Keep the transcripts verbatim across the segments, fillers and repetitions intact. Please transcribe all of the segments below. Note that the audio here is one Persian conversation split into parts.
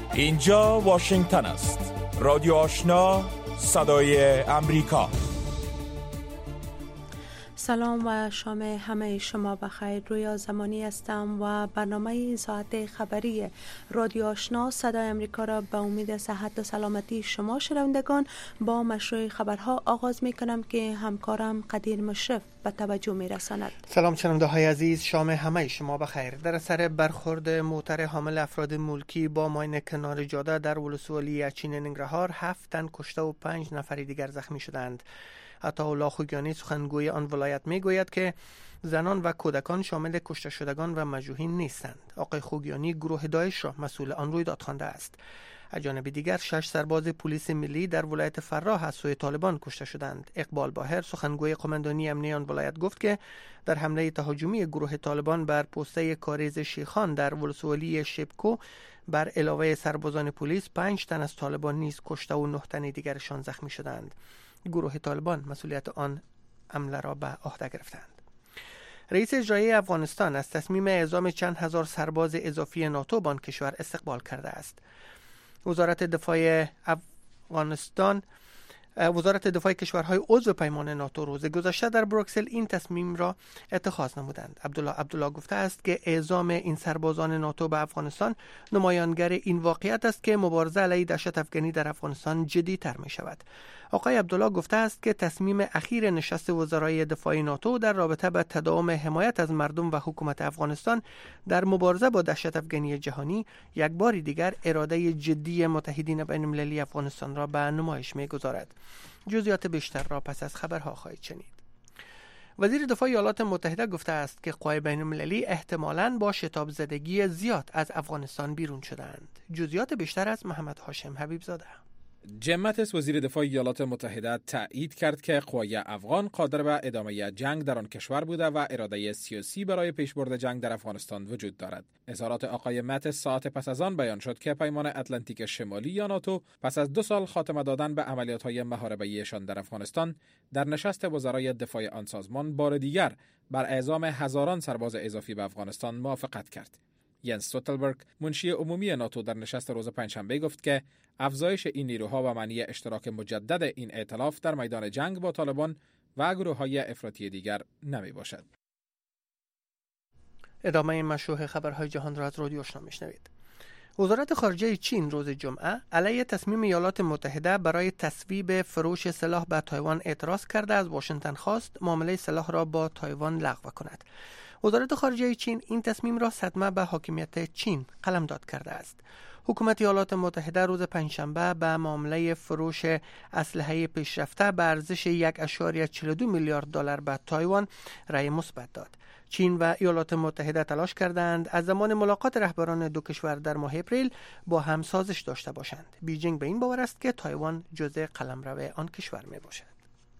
اینجا واشنگتن است. رادیو آشنا، صدای امریکا. سلام و شام همه شما بخیر. رویا زمانی هستم و برنامه این ساعت خبری رادیو آشنا صدای امریکا را به امید صحت و سلامتی شما شنوندگان با مشروع خبرها آغاز می کنم که همکارم قدیر مشرف به توجه می رساند. سلام شنونده های عزیز، شام همه شما بخیر. در اثر برخورد موتر حامل افراد ملکی با ماین کنار جاده در ولسوالی اچین ننگرهار، هفت تن کشته و پنج نفر دیگر زخمی شدند. عطاالله خوگیانی سخنگوی آن ولایت می گوید که زنان و کودکان شامل کشته شدگان و مجروحین نیستند. آقای خوگیانی گروه داعش را مسئول آن رویداد خوانده است. از جانب دیگر شش سرباز پلیس ملی در ولایت فراه از سوی طالبان کشته شدند. اقبال باهر سخنگوی قماندانی امنیتی آن ولایت گفت که در حمله تهاجمی گروه طالبان بر پوسته کاریز شیخان در ولسوالی شبکو بر علاوه سربازان پلیس پنج تن از طالبان نیز کشته و نه تن دیگرشان زخمی شدند. گروه طالبان مسئولیت آن حمله را به عهده گرفتند. رئیس اجرایی افغانستان از تصمیم اعزام چند هزار سرباز اضافی ناتو به آن کشور استقبال کرده است. وزارت دفاع افغانستان وزارت دفاع کشورهای عضو پیمان ناتو روز گذشته در بروکسل این تصمیم را اتخاذ نمودند. عبدالله عبدالله گفته است که اعزام این سربازان ناتو به افغانستان نمایانگر این واقعیت است که مبارزه علیه دهشت افغانی در افغانستان جدی‌تر می شود. آقای عبدالله گفته است که تصمیم اخیر نشست وزرای دفاع ناتو در رابطه با تداوم حمایت از مردم و حکومت افغانستان در مبارزه با دهشت افغانی جهانی یک بار دیگر اراده جدی متحدین بین المللی افغانستان را به نمایش می‌گذارد. جزئیات بیشتر را پس از خبرها خواهید شنید. وزیر دفاع ایالات متحده گفته است که قوای بین المللی احتمالاً با شتاب زدگی زیاد از افغانستان بیرون شدند. جزئیات بیشتر از محمد هاشم حبیب زاده. جیم ماتیس وزیر دفاع ایالات متحده تایید کرد که قوای افغان قادر به ادامه جنگ در آن کشور بوده و اراده سیاسی برای پیشبرد جنگ در افغانستان وجود دارد. اظهارات آقای ماتیس ساعت پس از آن بیان شد که پیمان اتلانتیک شمالی یا ناتو پس از دو سال خاتمه دادن به عملیات‌های محاربه‌ایشان در افغانستان در نشست وزرای دفاع آن سازمان بار دیگر بر اعزام هزاران سرباز اضافی به افغانستان موافقت کرد. ینس استولتنبرگ منشی عمومی ناتو در نشست روز پنجشنبه گفت که افزایش این نیروها و معنی اشتراک مجدد این ائتلاف در میدان جنگ با طالبان و گروه‌های افراطی دیگر نمی باشد. ادامه مشروع خبرهای جهان را از رادیو آشنا میشنوید. وزارت خارجه چین روز جمعه علیه تصمیم ایالات متحده برای تصویب فروش سلاح به تایوان اعتراض کرده از واشنگتن خواست معامله سلاح را با تایوان لغو کند. وزارت خارجه چین این تصمیم را صدمه به حاکمیت چین قلمداد کرده است. حکومت ایالات متحده روز پنجشنبه به معامله فروش اسلحه پیشرفته به ارزش یک و چهل و دو میلیارد دلار به تایوان رأی مثبت داد. چین و ایالات متحده تلاش کردند از زمان ملاقات رهبران دو کشور در ماه اپریل با هم سازش داشته باشند. بیجینگ به این باور است که تایوان جزء قلمرو آن کشور می باشد.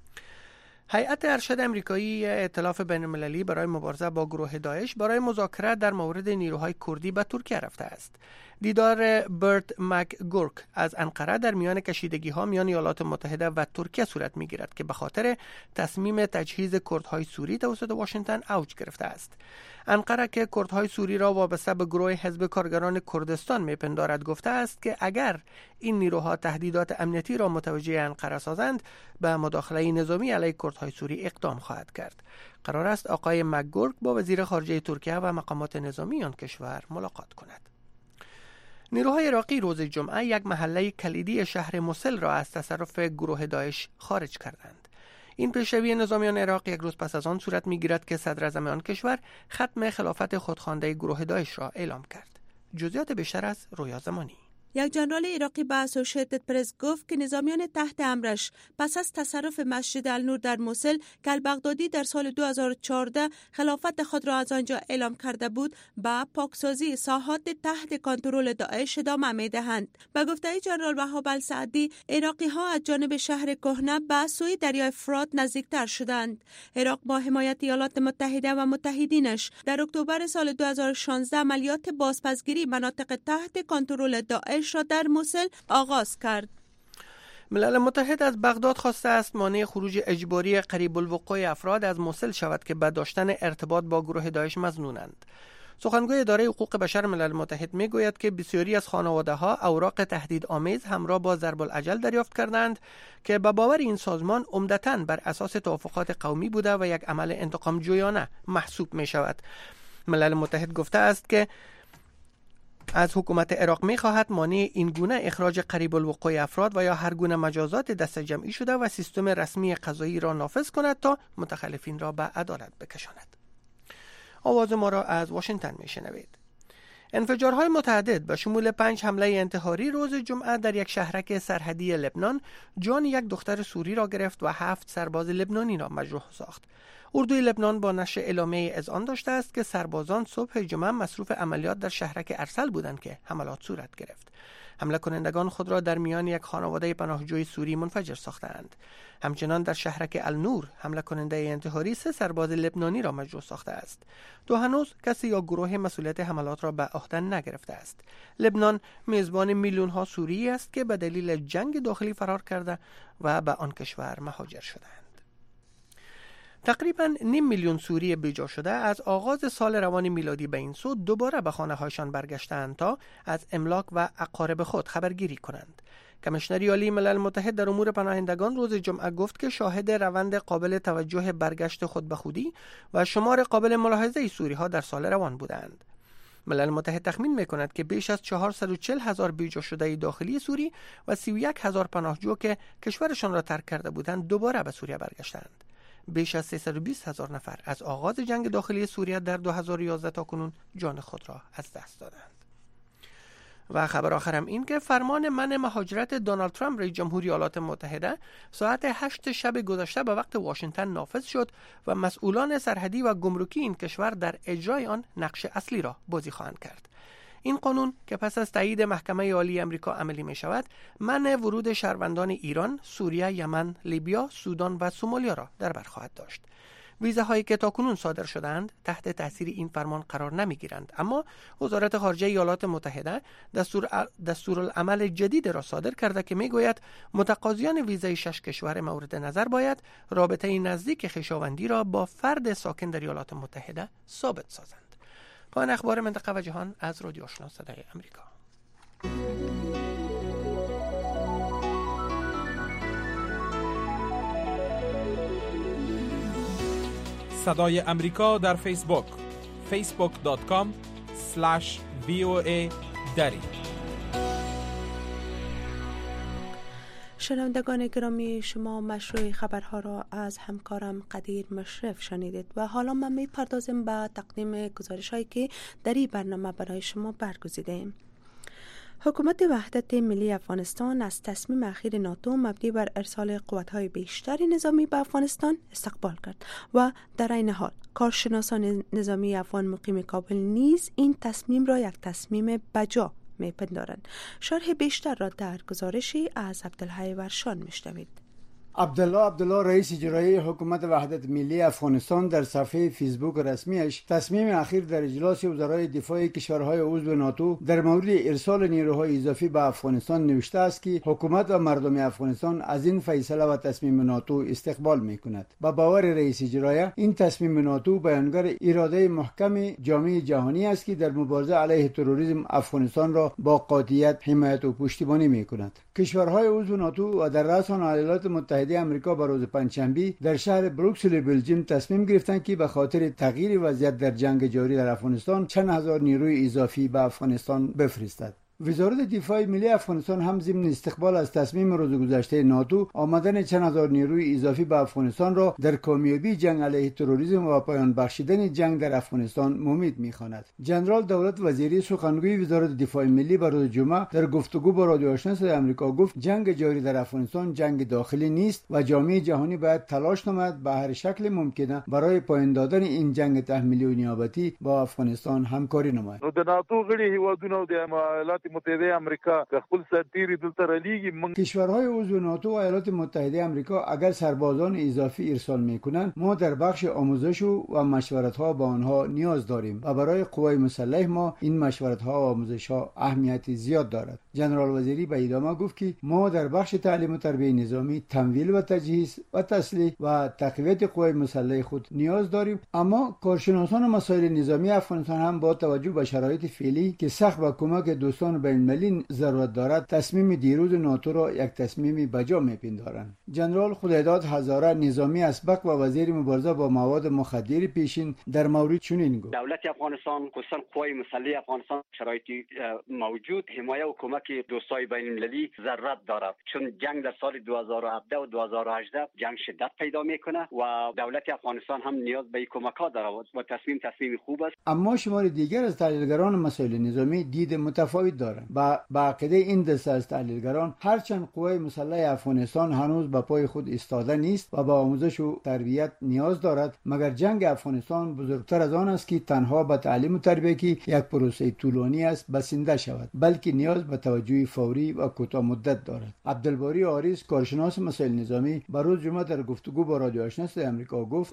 هیئت ارشد امریکایی ائتلاف بین المللی برای مبارزه با گروه داعش برای مذاکره در مورد نیروهای کردی به ترکیه رفته است. دیدار برت مکگورک از انقره در میان کشیدگی‌ها میان ایالات متحده و ترکیه صورت می‌گیرد که به خاطر تصمیم تجهیز کردهای سوری توسط واشنگتن اوج گرفته است. انقره که کردهای سوری را وابسته به گروه حزب کارگران کردستان میپندارد گفته است که اگر این نیروها تهدیدات امنیتی را متوجه انقره سازند به مداخله نظامی علیه کردهای سوری اقدام خواهد کرد. قرار است آقای مکگورک با وزیر خارجه ترکیه و مقامات نظامی آن کشور ملاقات کند. نیروهای عراقی روز جمعه یک محله کلیدی شهر موسل را از تصرف گروه داعش خارج کردند. این پیشروی نظامیان عراق یک روز پس از آن صورت می‌گیرد که صدر اعظم آن کشور ختم خلافت خودخوانده گروه داعش را اعلام کرد. جزئیات بیشتر از رویا زمانی. یک جنرال عراقی به اسوسییتد پرس گفت که نظامیان تحت امرش پس از تصرف مسجد النور در موسل که البغدادی در سال دو هزار و چهارده خلافت خود را از آنجا اعلام کرده بود، با پاکسازی ساحات تحت کنترل داعش ادامه می‌دهند. به گفته جنرال وهاب السعدی، عراقی‌ها از جانب شهر کهنه به سوی دریای فرات نزدیکتر شدند. عراق با حمایت ایالات متحده و متحدینش در اکتبر سال دو هزار و شانزده عملیات بازپسگیری مناطق تحت کنترل داعش را در موسل آغاز کرد. ملل متحد از بغداد خواسته است مانع خروج اجباری قریب الوقوع افراد از موسل شود که به داشتن ارتباط با گروه داعش مظنونند. سخنگوی اداره حقوق بشر ملل متحد میگوید که بسیاری از خانواده‌ها اوراق تهدیدآمیز همراه با ضرب الاجل دریافت کردند که به باور این سازمان عمدتاً بر اساس توافقات قومی بوده و یک عمل انتقام جویانه محسوب می شود. ملل متحد گفته است که از حکومت عراق می خواهد مانع این گونه اخراج قریب الوقوع افراد و یا هر گونه مجازات دست جمعی شده و سیستم رسمی قضایی را نافذ کند تا متخلفین را به عدالت بکشاند. آواز ما را از واشنگتن می شنوید. انفجارهای متعدد به شمول پنج حمله انتحاری روز جمعه در یک شهرک سرحدی لبنان جان یک دختر سوری را گرفت و هفت سرباز لبنانی را مجروح ساخت. اردوی لبنان با نشر اعلامیه اذعان داشته است که سربازان صبح جمعه مصروف عملیات در شهرک ارسل بودند که حملات صورت گرفت. حمله کنندگان خود را در میان یک خانواده پناهجوی سوری منفجر ساختند. همچنان در شهرک النور حمله کننده انتحاری سه سرباز لبنانی را مجروح ساخته است. تو هنوز کسی یا گروه مسئولیت حملات را به عهده نگرفته است. لبنان میزبان میلیون ها سوری است که به دلیل جنگ داخلی فرار کرده و به آن کشور مهاجر شدند. تقریباً نیم میلیون سوری بیجا شده از آغاز سال روان میلادی به این سو دوباره به خانه هایشان برگشتند تا از املاک و اقارب خود خبرگیری کنند. کمیشنر عالی ملل متحد در امور پناهندگان روز جمعه گفت که شاهد روند قابل توجه برگشت خود به خودی و شمار قابل ملاحظه سوری ها در سال روان بودند. ملل متحد تخمین می‌کند که بیش از چهارصد و چهل هزار بیجا شده داخلی سوری و سی و یک هزار پناهجو که کشورشان را ترک کرده بودند دوباره به سوریه برگشتند. بیش از سیصد و بیست هزار نفر از آغاز جنگ داخلی سوریه در دو هزار و یازده تا کنون جان خود را از دست دادند. و خبر آخرم این که فرمان منع مهاجرت دونالد ترامپ رئیس جمهوری ایالات متحده ساعت هشت شب گذشته به وقت واشنگتن نافذ شد و مسئولان سرحدی و گمرکی این کشور در اجرای آن نقش اصلی را بازی خواهند کرد. این قانون که پس از تایید محکمه عالی آمریکا عملی می شود، منع ورود شهروندان ایران، سوریه، یمن، لیبیا، سودان و سومالیا را در بر خواهد داشت. ویزاهایی که تاکنون صادر شدند تحت تاثیر این فرمان قرار نمی گیرند، اما وزارت خارجه ایالات متحده دستور دستورالعمل جدید را صادر کرده که می گوید متقاضیان ویزای شش کشور مورد نظر باید رابطه نزدیک خویشاوندی را با فرد ساکن در ایالات متحده ثابت سازند. پایان اخبار منطقه و جهان از رادیو آشنا صدای امریکا. صدای امریکا در فیسبوک فیسبوک دات کام اسلش وی او ای دری. شنوندگان گرامی، شما مشروع خبرها را از همکارم قدیر مشرف شنیدید و حالا من می پردازم به تقدیم گزارش هایی که در این برنامه برای شما برگزیده ایم. حکومت وحدت ملی افغانستان از تصمیم اخیر ناتو مبنی بر ارسال قوت‌های بیشتر نظامی به افغانستان استقبال کرد و در این حال کارشناسان نظامی افغان مقیم کابل نیز این تصمیم را یک تصمیم بجا می‌پندارند. شرح بیشتر را در گزارشی از عبدالحی ورشان می‌شنوید. عبدالله عبدالله رئیس اجرایی حکومت وحدت ملی افغانستان در صفحه فیسبوک رسمیش تصمیم اخیر در اجلاس وزرای دفاع کشورهای عضو ناتو در مورد ارسال نیروهای اضافی به افغانستان نوشته است که حکومت و مردم افغانستان از این فیصله و تصمیم ناتو استقبال می‌کند. با باور رئیس اجرایی این تصمیم ناتو بیانگر اراده محکم جامعه جهانی است که در مبارزه علیه تروریسم افغانستان را با قاطعیت حمایت و پشتیبانی می‌کند. کشورهای عضو ناتو و در رأس آن ایالات متحده آمریکا به روز پنجشنبه در شهر بروکسل بلژیم تصمیم گرفتند که به خاطر تغییر وضعیت در جنگ جاری در افغانستان چند هزار نیروی اضافی به افغانستان بفرستد. وزارت دفاع ملی افغانستان هم ضمن استقبال از تصمیم روز گذشته ناتو آمدن چند هزار نیروی اضافی به افغانستان را در کامیابی جنگ علیه تروریسم و پایان بخشیدن جنگ در افغانستان ممید می‌خواند. جنرال دولت وزیری سخنگوی وزارت دفاع ملی بر روز جمعه در گفتگو با رادیو آشنا صدای آمریکا گفت جنگ جاری در افغانستان جنگ داخلی نیست و جامعه جهانی باید تلاش نماید به هر شکل ممکنه برای پایان دادن این جنگ تحمیلی و نیابتی با افغانستان همکاری نماید. نو د ناتو غړي هیوادونو د ایالات متحده آمریکا خپل سرتیری دلته رلیږي. کشورهای عضو ناتو و ایالات متحده آمریکا اگر سربازان اضافی ارسال میکنند، ما در بخش آموزش و مشورت ها با آنها نیاز داریم و برای قوای مسلح ما این مشورت ها و آموزش ها اهمیت زیاد دارد. جنرال وزیری به ادامه گفت که ما در بخش تعلیم و تربیت نظامی تمویل و تجهیز و تسلیح و تقویت قوای مسلح خود نیاز داریم، اما کارشناسان مسائل نظامی افغانستان هم با توجه به شرایط فعلی که سخت و کمک دوستان بین المللی ضرورت دارد، تصمیم دیروز ناتو را یک تصمیم بجا میپندارند. جنرال خداداد هزاره نظامی اسبق و وزیر مبارزه با مواد مخدر پیشین در مورد چنین گفت: دولت افغانستان، خصوصا قوای مسلح افغانستان شرایط موجود حمایت و کمک دوستای بین المللی ضرورت دارد، چون جنگ در سال دو هزار و هفده و دو هزار و هجده جنگ شدت پیدا میکنه و دولت افغانستان هم نیاز به کمک ها دارد و تصمیم تصمیم خوب است. اما شمار دیگر از تحلیلگران مسائل نظامی دید متفاوت دارند. با با عقیده این دسته از تحلیلگران، هرچند قوای مسلح افغانستان هنوز به پای خود ایستاده نیست و با آموزش و تربیت نیاز دارد، مگر جنگ افغانستان بزرگتر از آن است که تنها به تعلیم و تربیت که یک پروسه طولانی است بسنده شود، بلکه نیاز به توجه فوری و کوتاه مدت دارد. عبدالباری آریس، کارشناس مسائل نظامی، به روز جمعه در گفتگو با رادیو آشنا صدای آمریکا گفت: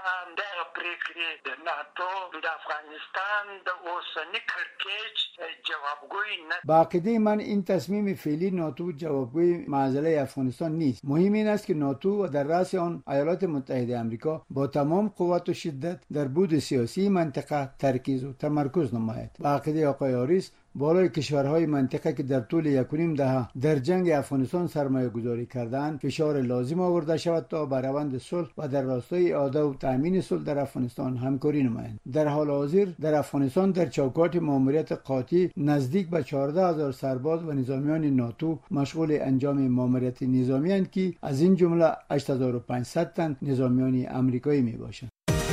د ناتو د افغانستان د اوسنی کړکېچ جوابگویی نه. با عقیده من این تصمیم فعلی ناتو جوابگوی معضله افغانستان نیست. مهم این است که ناتو و در رأس آن ایالات متحده آمریکا با تمام قوت و شدت در بود سیاسی منطقه ترکیز و تمرکز نماید. با عقیده آقای آریس، بالای کشورهای منطقه که در طول یک و نیم دهه در جنگ افغانستان سرمایه گذاری کردند، فشار لازم آورده شود تا بر روند صلح و در راستای اعاده و تامین صلح در افغانستان همکاری نمایند. در حال حاضر در افغانستان در چوکات ماموریت قاطع نزدیک به چهارده هزار سرباز و نظامیان ناتو مشغول انجام ماموریت نظامی اند که از این جمله هشت هزار و پانصد تن نظامیان آمریکایی می باشند.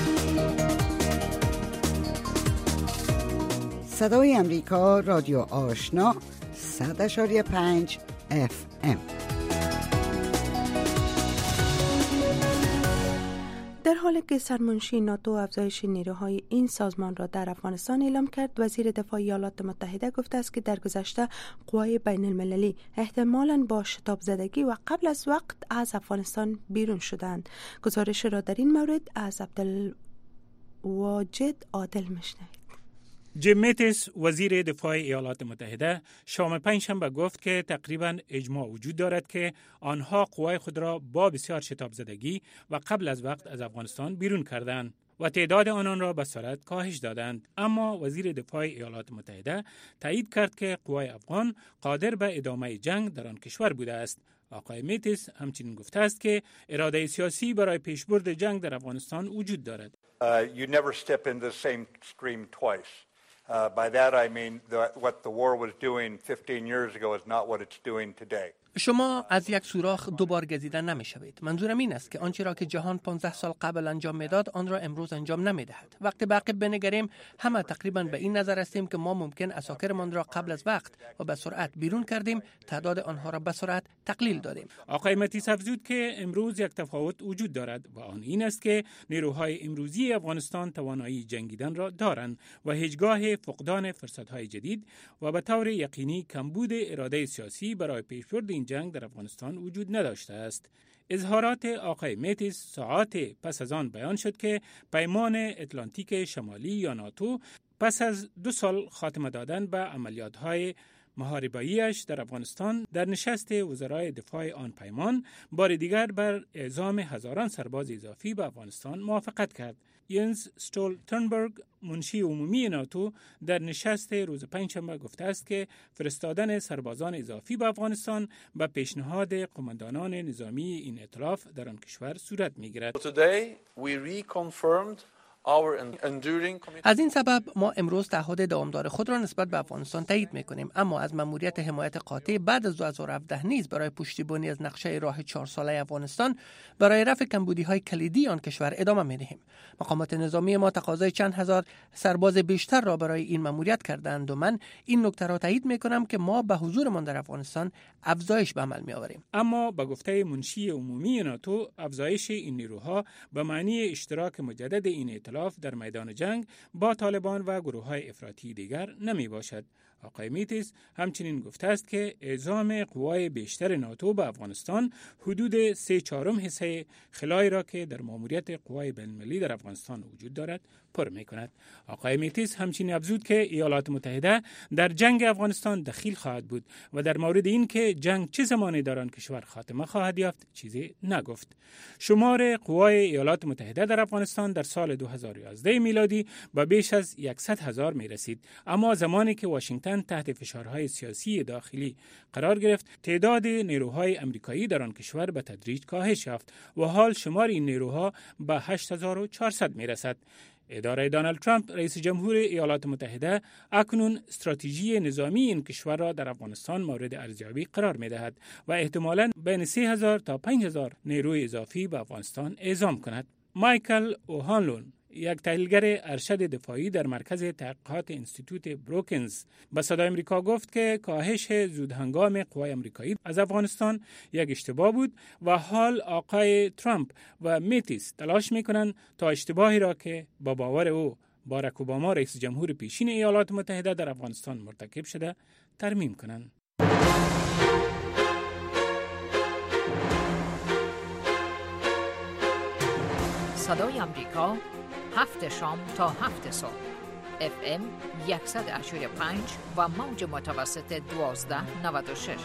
صدای امریکا، رادیو آشنا، صد اشاری پنج اف ام. در حالی که سرمنشی ناتو افزایش نیروهای این سازمان را در افغانستان اعلام کرد، وزیر دفاع ایالات متحده گفته است که در گذشته قوای بین المللی احتمالاً با شتاب زدگی و قبل از وقت از افغانستان بیرون شدند. گزارش را در این مورد از عبدالواجد عادل میشنوید. جیم میتیس، وزیر دفاع ایالات متحده، شام پنجشنبه گفت که تقریباً اجماع وجود دارد که آنها قوای خود را با بسیار شتاب زدگی و قبل از وقت از افغانستان بیرون کردند و تعداد آنان را به سرعت کاهش دادند. اما وزیر دفاع ایالات متحده تایید کرد که قوای افغان قادر به ادامه جنگ در آن کشور بوده است. آقای میتیس همچنین گفته است که اراده سیاسی برای پیشبرد جنگ در افغانستان وجود دارد. Uh, you never step into the same stream twice. Uh, by that I mean that what the war was doing fifteen years ago is not what it's doing today. شما از یک سوراخ دوبار گزیده نمی شوید. منظورم این است که آنچه را که جهان پانزده سال قبل انجام میداد آن را امروز انجام نمی دهد. وقتی به عقب بنگریم، همه تقریبا به این نظر هستیم که ما ممکن اساکرمان را قبل از وقت و به سرعت بیرون کردیم، تعداد آنها را به سرعت تقلیل دادیم. آقای متیس افزود که امروز یک تفاوت وجود دارد و آن این است که نیروهای امروزی افغانستان توانایی جنگیدن را دارند و هیچگاه فقدان فرصت‌های جدید و به طور یقینی کمبود اراده سیاسی برای پیشبرد این جنگ در افغانستان وجود نداشته است. اظهارات آقای میتیس ساعات پس از آن بیان شد که پیمان اتلانتیک شمالی یا ناتو پس از دو سال خاتمه دادن به عملیات‌های محاربه‌ایش در افغانستان در نشست وزرای دفاع آن پیمان بار دیگر بر اعزام هزاران سرباز اضافی به افغانستان موافقت کرد. ینس استولتنبرگ، منشی عمومی ناتو، در نشست روز پنجشنبه گفته است که فرستادن سربازان اضافی به افغانستان به پیشنهاد قماندانان نظامی این ائتلاف در آن کشور صورت می‌گیرد. از این سبب ما امروز تعهد دوامدار خود را نسبت به افغانستان تایید می‌کنیم، اما از مأموریت حمایت قاطع بعد از دو هزار و هفده نیز برای پشتیبانی از نقشه راه چهار ساله افغانستان برای رفع کمبودی‌های کلیدی آن کشور ادامه می‌دهیم. مقامات نظامی ما تقاضای چند هزار سرباز بیشتر را برای این مأموریت کردند و من این نکته را تایید می‌کنم که ما به حضورمان در افغانستان افزایش به عمل می‌آوریم. اما به گفته منشی عمومی ناتو، افزایش این نیروها به معنی اشتراک مجدد این ائتلاف در میدان جنگ با طالبان و گروه‌های افراطی دیگر نمی باشد. آقای میتیس همچنین گفته است که اعزام قوای بیشتر ناتو به افغانستان حدود سه چهارم حصه خلایی را که در ماموریت قوای بین‌المللی در افغانستان وجود دارد پر می کند. آقای میتیس همچنین افزود که ایالات متحده در جنگ افغانستان دخیل خواهد بود و در مورد این که جنگ چه زمانی در آن کشور خاتمه خواهد یافت چیزی نگفت. شمار قوای ایالات متحده در افغانستان در سال دو هزار و یازده میلادی به بیش از صد هزار می رسید، اما زمانی که واشنگتن تحت فشارهای سیاسی داخلی قرار گرفت، تعداد نیروهای امریکایی در آن کشور به تدریج کاهش یافت و حال شمار این نیروها به هشت هزار و چهارصد می رسد. اداره دونالد ترامپ رئیس جمهور ایالات متحده اکنون استراتژی نظامی این کشور را در افغانستان مورد ارزیابی قرار می دهد و احتمالاً بین سه هزار تا پنج هزار نیروی اضافی به افغانستان اعزام کند. مایکل اوهانلون، یک تحلیلگر ارشد دفاعی در مرکز تحقیقات انستیتوت بروکنز، به صدای امریکا گفت که کاهش زودهنگام قوای امریکایی از افغانستان یک اشتباه بود و حال آقای ترامپ و میتیس تلاش میکنند تا اشتباهی را که با باور او باراک اوباما رئیس جمهور پیشین ایالات متحده در افغانستان مرتکب شده ترمیم کنند. صدای امریکا، هفت شام تا هفت صبح، اف ام صد و هشتاد و پنج و موج متوسط دوازده نود و شش.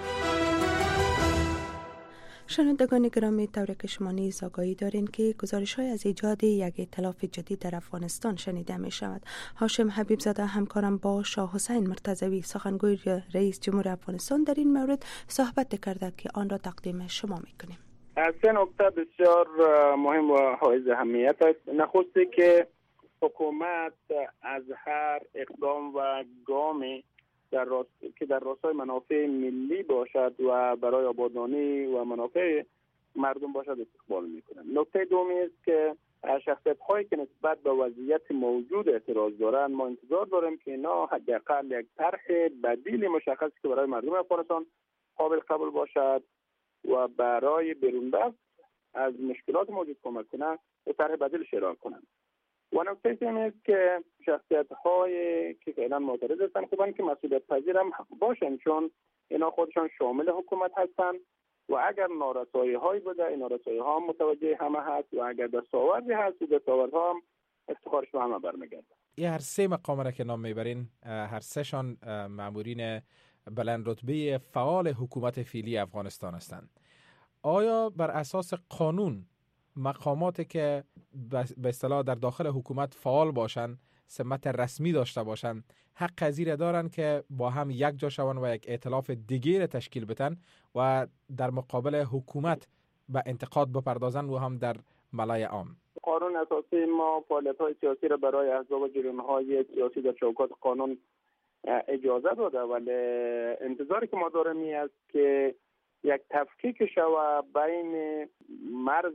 شنوندگان گرامی، طوری که شما نیز آگاهی دارین که گزارش‌های از ایجاد یک ائتلاف جدید در افغانستان شنیده می شود. هاشم حبیب زاده همکارم با شاه حسین مرتضوی سخنگوی رئیس جمهور افغانستان در این مورد صحبت کرده که آن را تقدیم شما می‌کنیم. از سه نکته بسیار مهم و حائز اهمیت است. نخسته که حکومت از هر اقدام و گامی در راست... که در راستای منافع ملی باشد و برای آبادانی و منافع مردم باشد استقبال میکنند. نکته دومی است که شخصیت هایی که نسبت به وضعیت موجود اعتراض دارند، ما انتظار داریم که اینا حداقل یک طرح بدیل مشخصی که برای مردم افغانستان قابل قبول باشد و برای بیرون رفت از مشکلات موجود کمک کنند و طرح بدیل ارائه کنند. و نکته سوم است که شخصیت‌هایی که فعلا معترض هستند خوبن که مسئولیت پذیر هم باشن، چون اینا خودشان شامل حکومت هستند و اگر نارسایی‌هایی بوده این نارسایی‌ها هم متوجه همه هست و اگر دستاوردی هست و دستاوردها هم افتخارش به همه برمیگرده. این هر سه مقام را که نام میبرین هر سه شان مامورین بلند رتبه فعال حکومت فعلی افغانستان هستند. آیا بر اساس قانون مقاماتی که به اصطلاح در داخل حکومت فعال باشند، سمت رسمی داشته باشند، حق قضیه دارند که با هم یک جا شوند و یک ائتلاف دیگه را تشکیل بدن و در مقابل حکومت به انتقاد بپردازند و هم در ملای عام؟ قانون اساسی ما فعالیت‌های سیاسی را برای احزاب و جریان‌های سیاسی در چوکات قانون اجازه داده، ولی انتظاری که ما داریم این است که یک تفکیک شود بین مرز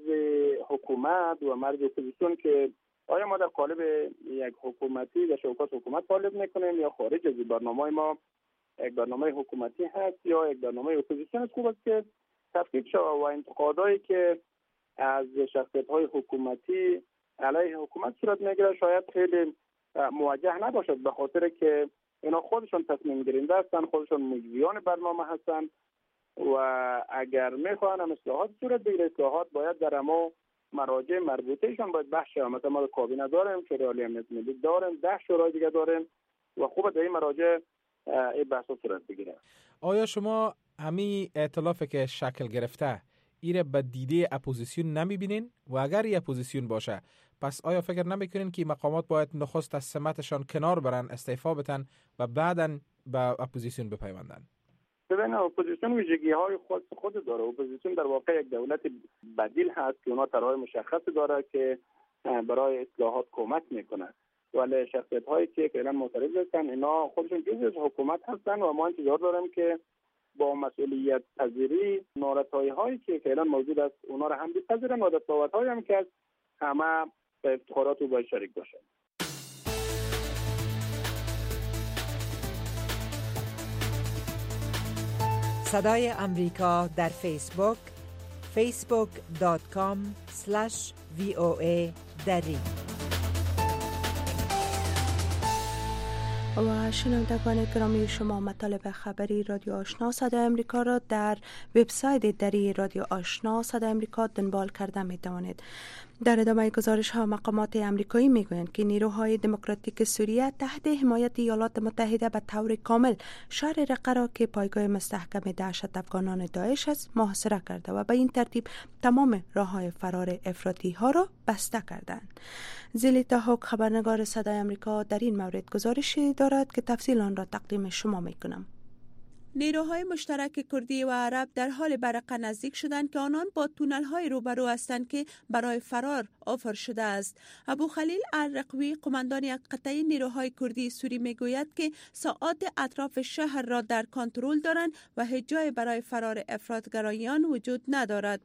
حکومت و مرز اپوزیسیون که آیا ما در قالب یک حکومتی در شوکات حکومت فعالیت میکنیم یا خارج از برنامه ما یک برنامه حکومتی هست یا یک برنامه اپوزیسیون است. خوب است که تفکیک شود و انتقادایی که از شخصیت‌های حکومتی علیه حکومت صورت میگیره شاید خیلی موجه نباشد، به خاطر که اینا خودشون تصمیم گیرنده هستن، خودشون مجریان برنامه هستن و اگر میخوان هم اصلاحات صورت بگیره، اصلاحات باید در اما مراجع مربوطهشان باید بحث شود. مثلا ما کابینه داریم، شورای عالی امنیت ملی داریم، ده شورای دیگه داریم و خوبه در این مراجع این بحثا صورت بگیره. آیا شما همین ائتلافی که شکل گرفته ایره به دیده اپوزیسیون نمیبینین؟ و اگر این اپوزیسیون باشه پس آیا فکر نمیکنین که مقامات باید نخست از سمتشان کنار برن، استعفا بدن و بعداً به اپوزیسیون بپیوندن؟ ببین اپوزیسیون ویژگی های خاص خود داره. اپوزیسیون در واقع یک دولت بدیل هست که اونا طرحهای مشخصی داره که برای اصلاحات کمک میکنه، ولی شخصیت هایی که فعلا معترض هستن اینا خودشون جزء از حکومت هستن و ما انتظار داریم که با مسئولیت پذیری نارسایی هایی که فعلا موجود است اونا را هم بپذیرن و دستاوردهایی هم که همه به افتخارات و باید شریک باشن. صدای امریکا در فیسبوک فیسبوک دات کام اسلش وی او ای دری و شنوندگان گرامی، شما مطالب خبری رادیو آشنا صدای امریکا را در وبسایت دری رادیو آشنا صدای امریکا دنبال کرده می توانید. در ادامه گزارش ها، مقامات امریکایی می گویند که نیروهای دموکراتیک سوریه تحت حمایت ایالات متحده به طور کامل شهر رقه را که پایگاه مستحکم دهشت افغانان داعش است محاصره کرده و به این ترتیب تمام راههای فرار افراطی ها را بسته کردند. زلیتا هوک، خبرنگار صدای امریکا، در این مورد گزارشی دارد که تفصیل آن را تقدیم شما می کنم. نیروهای مشترک کردی و عرب در حال به رقه نزدیک شدند که آنان با تونل های روبرو هستند که برای فرار آفر شده است. ابو خلیل الرقوی، قماندان یک قطعه نیروهای کردی سوری، میگوید که ساعات اطراف شهر را در کنترل دارند و هیچ جای برای فرار افراطگرایان وجود ندارد.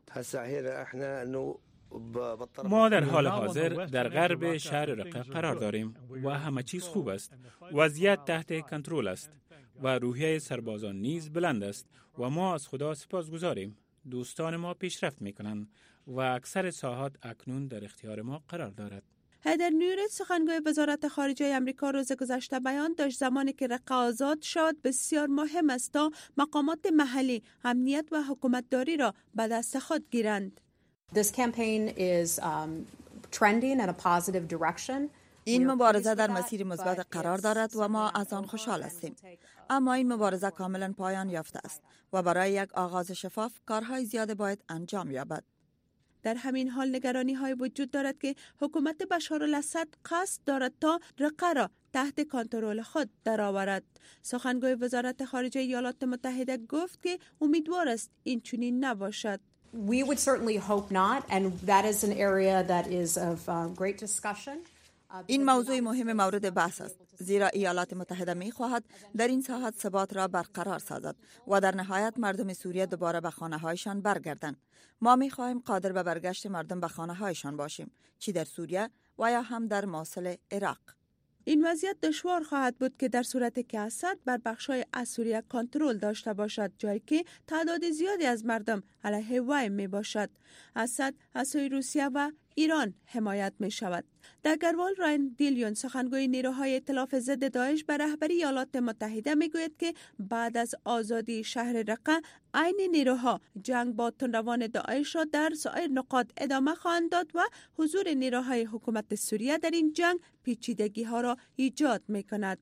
ما در حال حاضر در غرب شهر رقه قرار داریم و همه چیز خوب است. وضعیت تحت کنترل است و روحیه سربازان نیز بلند است و ما از خدا سپاسگزاریم. دوستان ما پیشرفت میکنند و اکثر ساحات اکنون در اختیار ما قرار دارد. هیدر نورت، سخنگوی وزارت خارجه آمریکا، روز گذشته بیان داشت زمانی که رقه آزاد شود بسیار مهم است تا مقامات محلی امنیت و حکومتداری را به دست خود گیرند. This campaign is um, trending in a positive direction. این مبارزه در مسیر مثبت قرار دارد و ما از آن خوشحال هستیم. اما این مبارزه کاملا پایان یافته است و برای یک آغاز شفاف کارهای زیاد باید انجام یابد. در همین حال نگرانی های وجود دارد که حکومت بشار الاسد قصد دارد تا رقه را تحت کنترل خود درآورد. سخنگوی وزارت خارجه ایالات متحده گفت که امیدوار است این چنین نباشد. We would certainly hope not, and that is an area that is of uh, great discussion. این موضوع مهم مورد بحث است، زیرا ایالات متحده می خواهد در این ساحت ثبات را برقرار سازد و در نهایت مردم سوریه دوباره به خانه هایشان برگردند. ما می خواهیم قادر به برگشت مردم به خانه هایشان باشیم، چی در سوریه و یا هم در موصل عراق. این وضعیت دشوار خواهد بود که در صورتی که اسد بر بخشای از سوریه کنترل داشته باشد، جایی که تعداد زیادی از مردم علیه وی می باشد. اسد از سوی روسیه و ایران حمایت می شود. در گروال، راین دیلیون، سخنگوی نیروهای ائتلاف ضد داعش، به رهبری ایالات متحده می گوید که بعد از آزادی شهر رقه عین نیروها جنگ با تندروان داعش را در سایر نقاط ادامه خواهند داد و حضور نیروهای حکومت سوریه در این جنگ پیچیدگی ها را ایجاد می کند.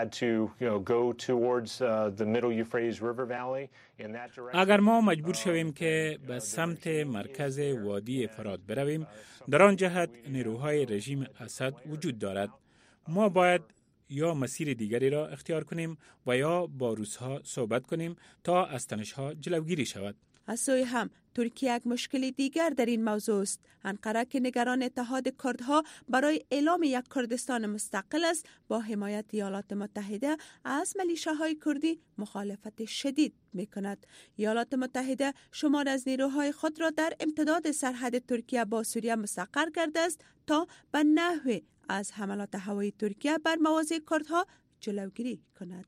اگر ما مجبور شویم که به سمت مرکز وادی فرات برویم، در آن جهت نیروهای رژیم اسد وجود دارد. ما باید یا مسیر دیگری را اختیار کنیم و یا با روس‌ها صحبت کنیم تا از تنش‌ها جلوگیری شود. از سوی هم ترکیه یک مشکل دیگر در این موضوع است. انقره که نگران اتحاد کردها برای اعلام یک کردستان مستقل است، با حمایت ایالات متحده از ملیشه‌های کردی مخالفت شدید می‌کند. ایالات متحده شمار از نیروهای خود را در امتداد سرحد ترکیه با سوریه مستقر کرده است تا به نحوی از حملات هوایی ترکیه بر مواضع کردها جلوگیری کند.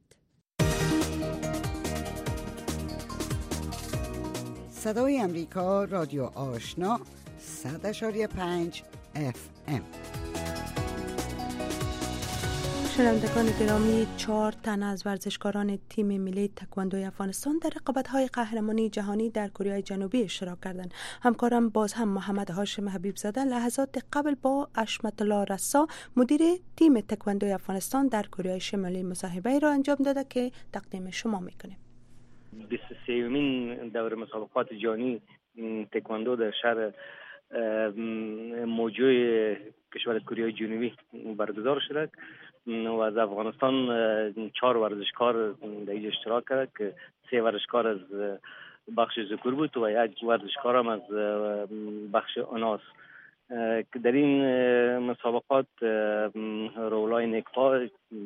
صدای امریکا، رادیو آشنا، صد اشاری پنج اف ام. شنوندگان گرامی، چهار تن از ورزشکاران تیم ملی تکواندوی افغانستان در رقابت‌های قهرمانی جهانی در کره جنوبی اشتراک کردند. همکارم باز هم محمد هاشم حبیب زاده لحظات قبل با اشمت الله رسا، مدیر تیم تکواندوی افغانستان در کره شمالی، مصاحبه را انجام داده که تقدیم شما می‌کنیم. بیست و سومین دور مسابقات جهانی تکواندو در شهر موجوی کشور کره جنوبی برگزار شد و از افغانستان چهار ورزشکار در اینجا اشتراک کرد که سه ورزشکار از بخش ذکور بود و یک ورزشکار هم از بخش اناث. که در این مسابقات رولای نکپا،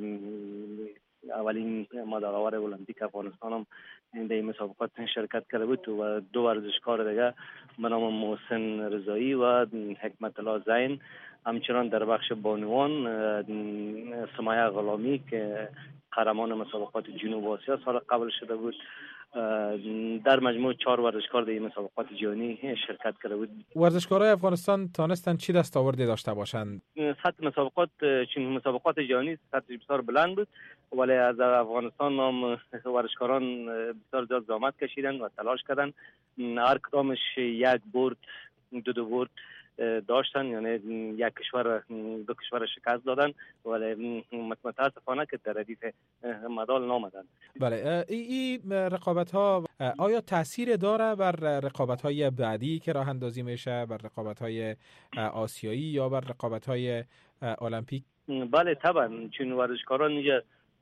اولین مدال‌آور المپیک افغانستان هم در این مسابقات شرکت کرده بود و دو ورزشکار دیگه به نام محسن رضایی و حکمت الله زین، همچنان در بخش بانوان سمایه غلامی که قهرمان مسابقات جنوب آسیا سال قبل شده بود، در مجموع چهار ورزشکار در این مسابقات جهانی شرکت کرده بود. ورزشکارای افغانستان تانستن چی دستاوردی داشته باشند؟ سطح مسابقات چون مسابقات جهانی سطح بسیار بلند بود ولی از افغانستان هم ورزشکاران بسیار زیاد زحمت کشیدن و تلاش کردن. هر کدامش یک برد دو دو برد داشتن، یعنی یک کشور دو کشور شکست دادن، ولی متاسفانه که در ردیف مدال نامدن. بله، این رقابت ها آیا تاثیر داره بر رقابت های بعدی که راه اندازی میشه، بر رقابت های آسیایی یا بر رقابت های المپیک؟ بله طبعا، چون ورزشکاران اینجا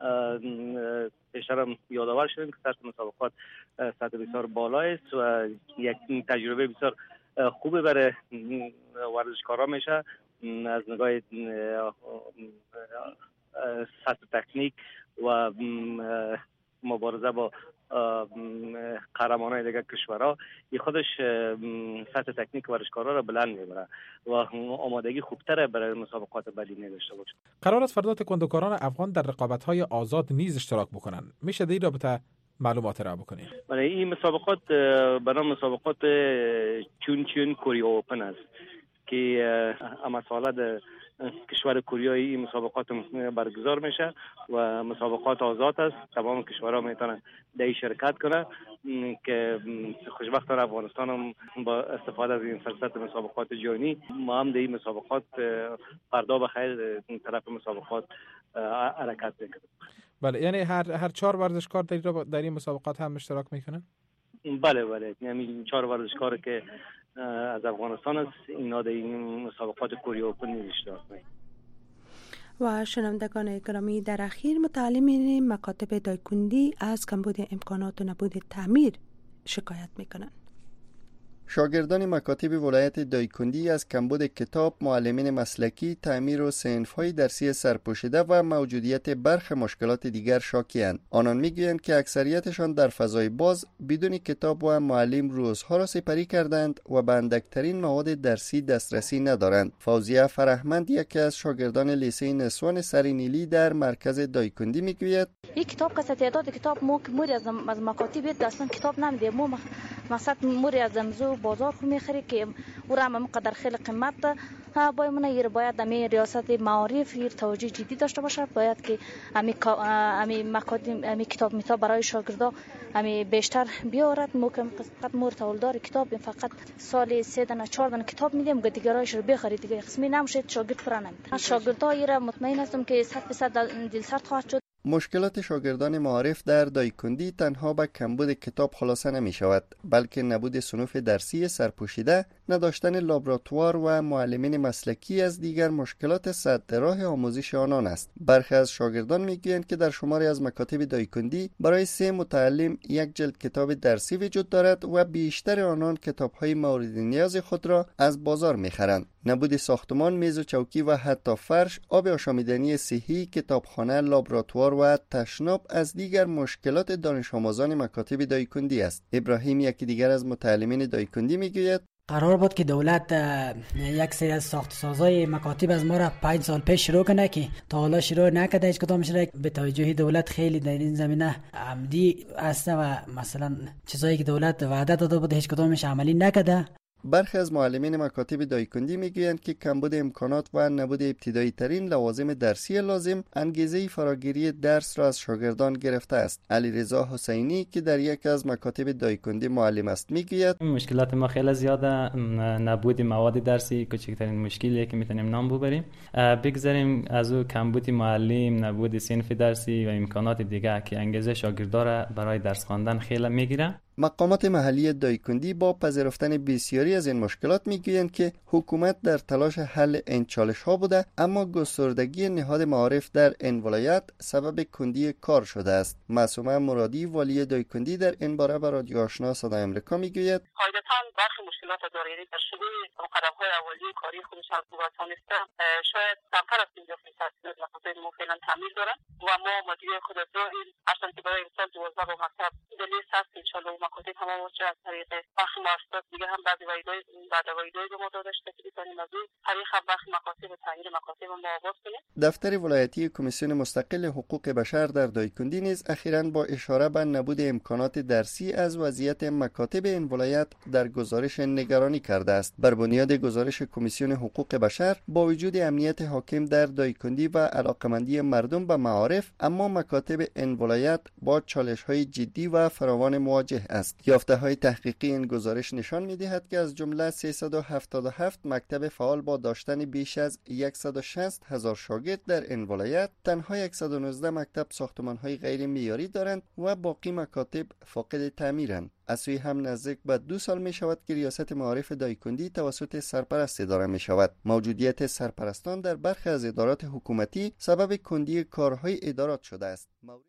بیشتر یادآور شدن که سطح مسابقات سطح بسیار بالا است و یک تجربه بسیار خوبه برای ورزشکارا میشه از نگاه سطح تکنیک و مبارزه با قهرمانای دیگه کشورها. این خودش سطح تکنیک ورزشکارا را بلند میبره و آمادگی خوبتره برای مسابقات بعدی داشته باشه. قرار است فردا تکواندوکاران افغان در رقابت‌های آزاد نیز اشتراک بکنن. میشه در این رابطه معلومات را بکنید؟ برای این مسابقات برای مسابقات چون چون کوریا اوپن است که اما سالت کشور کوریایی این مسابقات برگزار میشه و مسابقات آزاد است. تمام کشورها میتونن در این شرکت کنه که خوشبختانه افغانستان هم با استفاده از این فرصت مسابقات جهانی ما هم در این مسابقات فردا بخیر طرف مسابقات حرکت میکنیم. بله، یعنی هر هر چهار ورزشکار در در این مسابقات هم اشتراک میکنن؟ بله بله، یعنی چهار ورزشکار که از افغانستان است اینا در این مسابقات کوریا اوپن اشتراک میکنن. و شنوندگان گرامی، در اخیر متعلمین مکاتب دایکوندی از کمبود امکانات و نبود تعمیر شکایت میکنند. شاگردان مکاتب ولایت دایکندی از کمبود کتاب، معلمین مسلکی، تعمیر و صنف‌های درسی سرپوشیده و موجودیت برخی مشکلات دیگر شاکی‌اند. آنان می‌گویند که اکثریتشان در فضای باز بدون کتاب و معلم روزها را سپری کردند و به اندکترین مواد درسی دسترسی ندارند. فوزیه فرهمند، یکی از شاگردان لیسه نسوان سرینیلی در مرکز دایکندی می‌گوید: یک کتاب که تعداد کتاب مو موری از از مکاتب اصلا کتاب نمیده. مو مثلا موری از امزو بازار خو میخری که او را هم قدر خیلی قیمت ده. باید من یه باید امی ریاست معارف یه توجه جدی داشته باشه. باید که امی امی مکاتب امی کتاب میتا برای شاگردا امی بیشتر بیارد. ممکن فقط مور تولدار کتاب فقط سال سه دانه چهار دانه کتاب میدیم که دیگرایش رو بخرید دیگه قسمی نمیشه شاگرد فرا نمیده. شاگردا یه مطمئن هستم که صد درصد دلسرد خواهد شد. مشکلات شاگردان معارف در دایکندی تنها به کمبود کتاب خلاصه نمی شود، بلکه نبود صنوف درسی سرپوشیده، نداشتن لابراتوار و معلمین مسلکی از دیگر مشکلات سد راه آموزش آنان است. برخی از شاگردان میگویند که در شماری از مکاتب دایکندی برای سه متعلم یک جلد کتاب درسی وجود دارد و بیشتر آنان کتاب‌های مورد نیاز خود را از بازار می‌خرند. نبود ساختمان، میز و چوکی و حتی فرش، آب آشامیدنی صحی، کتابخانه، لابراتوار و تشناب از دیگر مشکلات دانش آموزان مکاتب دایکندی است. ابراهیم، یکی دیگر از متعلمین دایکندی، میگوید: قرار بود که دولت یک سری از ساخت سازای مکاتب از ما را پنج سال پیش شروع کنه که تا حالا شروع نکرده. هیچ کدامش را به توجه دولت خیلی در این زمینه عمدی است و مثلا چیزایی که دولت وعده داده بود هیچ کدامش عملی نکرده. برخی از معلمین مکاتب دایکندی میگویند که کمبود امکانات و نبود ابتدایی ترین لوازم درسی لازم انگیزه فراگیری درس را از شاگردان گرفته است. علیرضا حسینی که در یک از مکاتب دایکندی معلم است میگوید: مشکلات ما خیلی زیاده. نبود مواد درسی کوچکترین مشکلیه که میتونیم نام ببریم. بگذاریم از او کمبود معلم، نبود صنف درسی و امکانات دیگه که انگیزه شاگردان را برای درس خواندن خیلی میگیره. مقامات محلی دایکندی با پذیرفتن بسیاری از این مشکلات میگویند که حکومت در تلاش حل این چالش ها بوده، اما گستردگی نهاد معارف در این ولایت سبب کندی کار شده است. معصومه مرادی، والی دایکندی، در این باره به رادیو آشنا صدای آمریکا میگوید: قاعدتاً برخی مشکلات دارایی در شروع قدم‌های اولیه کاری خودش از قوت دانسته شاید کمتر از پنجاه درصد مکاتب ما فعلا تعمیر دارن و ما مدیر خود داریم اصلا که برای سال دوازده با مکتب دلیل هست ان شاء الله مکاتب هم موجه از طریق برخی مؤسسات دیگه هم بعضی وعیدهای بعد وعیدهای به ما داده شده که بتونیم از این طریق برخی مکاتب و تغییر مکاتب ما آغاز کنیم. دفتر ولایتی کمیسیون مستقل حقوق بشر در دایکندی نیز اخیراً با اشاره به نبود امکانات درسی از وضعیت مکاتب این ولایت در گزارش نگرانی کرده است. بر بنیاد گزارش کمیسیون حقوق بشر، با وجود امنیت حاکم در دایکندی و علاقمندی مردم به معارف، اما مکاتب این ولایت با چالش‌های جدی و فراوان مواجه است. یافته‌های تحقیقی این گزارش نشان می‌دهد که از جمله سیصد و هفتاد و هفت مکتب فعال با داشتن بیش از صد و شصت هزار شاگرد در این ولایت، تنها صد و نوزده مکتب ساختمان‌های غیر معیاری دارند و باقی مکاتب فاقد تعمیرند. از سوی هم نزدیک به دو سال می شود که ریاست معارف دایکندی توسط سرپرست اداره می شود. موجودیت سرپرستان در برخی از ادارات حکومتی سبب کندی کارهای ادارات شده است.